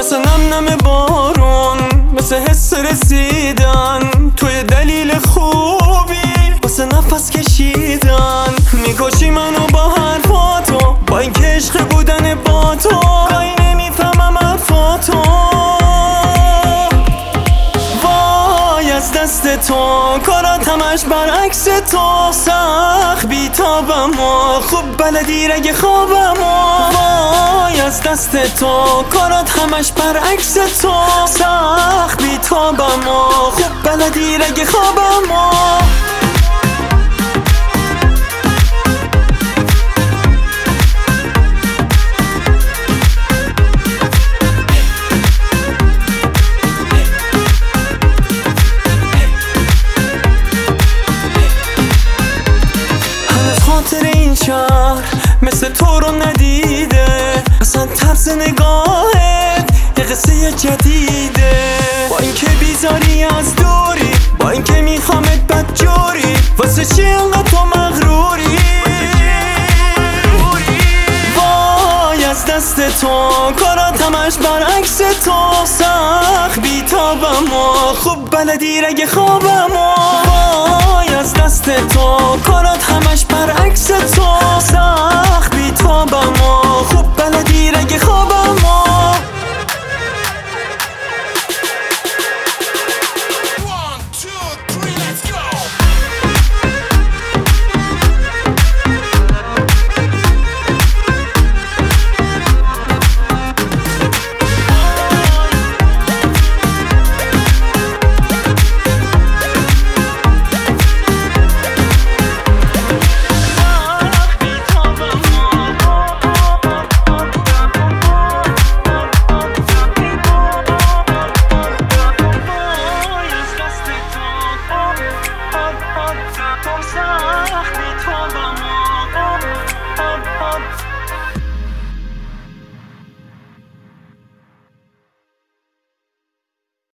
مثل نم نم بارون، مثل حس رسیدن توی دلیل خوبی واسه نفس کشیدن. میکشی منو با حرفاتو، با این که عشق بودن با تو گاهی نمیفهمم حرفاتو. وای از دست تو، کارات همش برعکس تو. سخت بیتابم و خوب بلدی رگ خوابم و وای از دست تو، کارات همش برعکس تو. سخت بیتابم و خوب بلدی رگ خوابم و این شهر مثل تو رو ندیده، اصلا طرز نگاهت یه قصه جدیده. با اینکه بیزاری از دوری، با اینکه میخوامت بدجوری، واسه چی انقدر تو مغروری؟ وای از دست تو، کارات همش برعکس تو. سخت بیتابم و خوب بلدی رگ خوابم و وای از دست تو، کارات همش برعکس تو. سخت بیتابم